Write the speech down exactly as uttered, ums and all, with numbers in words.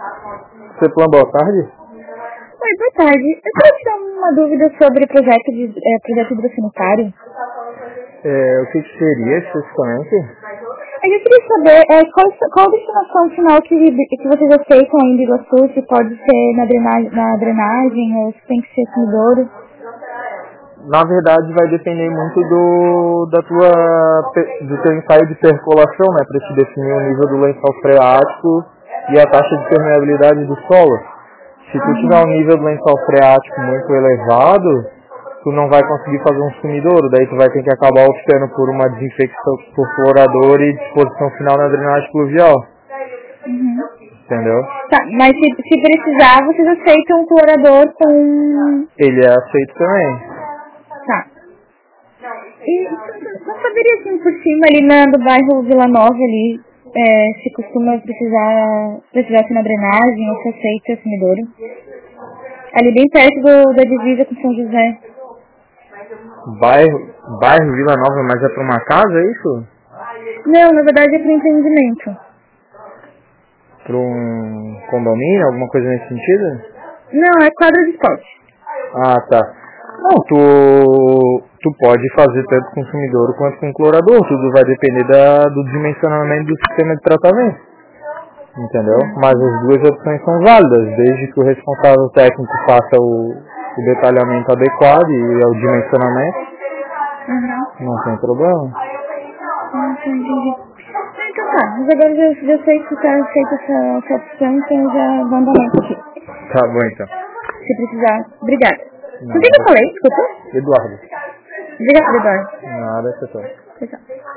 Você plano, boa tarde? Oi, boa tarde. Eu queria tirar uma dúvida sobre projeto de é, projeto hidrossanitário. É, o que, que seria especificamente? Eu queria saber é, qual, qual a destinação final que, que vocês aceitam aí em Iguaçu, se pode ser na drenagem, na drenagem ou se tem que ser sumidouro. Na verdade vai depender muito do, da tua, do teu ensaio de percolação, né, para te definir o nível do lençol freático e a taxa de permeabilidade do solo. Se tu tiver um nível do lençol freático muito elevado, tu não vai conseguir fazer um sumidouro, daí tu vai ter que acabar optando por uma desinfecção por florador e disposição final na drenagem pluvial. Uhum. Entendeu? Tá, mas se, se precisar, vocês aceitam um clorador com... Ele é aceito também. Tá. E não saberia assim por cima, ali na, do bairro Vila Nova ali, é, se costuma precisar, precisar ser na drenagem ou se aceita sumidouro. Ali bem perto do, da divisa com São José. Bairro, bairro Vila Nova, mas é pra uma casa, é isso? Não, na verdade é para empreendimento. Pra um condomínio, alguma coisa nesse sentido? Não, é quadra de esporte. Ah, tá. Não, tu, tu pode fazer tanto com sumidouro quanto com clorador, tudo vai depender da, do dimensionamento do sistema de tratamento. Entendeu? Mas as duas opções são válidas, desde que o responsável técnico faça o, o detalhamento adequado e o dimensionamento. Uhum. Não tem problema. Ah, entendi. Ah, então tá, mas agora eu já, já sei que você aceita essa, essa opção, então eu já vou andar mais aqui. Tá bom então. Se precisar. Obrigada. Nada. O que eu falei? Desculpa. Eduardo. Obrigada, Eduardo. Nada, pessoal. Tchau, tchau.